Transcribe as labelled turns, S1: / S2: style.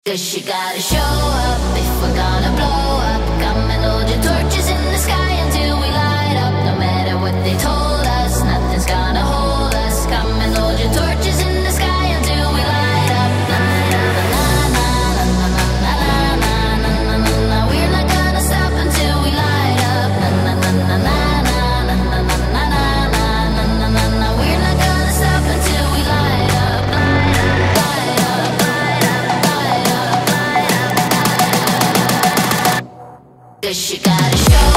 S1: 'Cause you gotta show up if we're gonna blow up. Come and hold your torches in the sky until we light up. No matter what they told us, nothing's gonna hold us. Come and hold your torches in the sky until we light up. Na na na na na na na na na na na na. We're not gonna stop until we light up. Na na na na na na na na na na na na na na. We're not gonna stop until we light up. Light up, light up, light up, light up, light up, light up. 'Cause you gotta show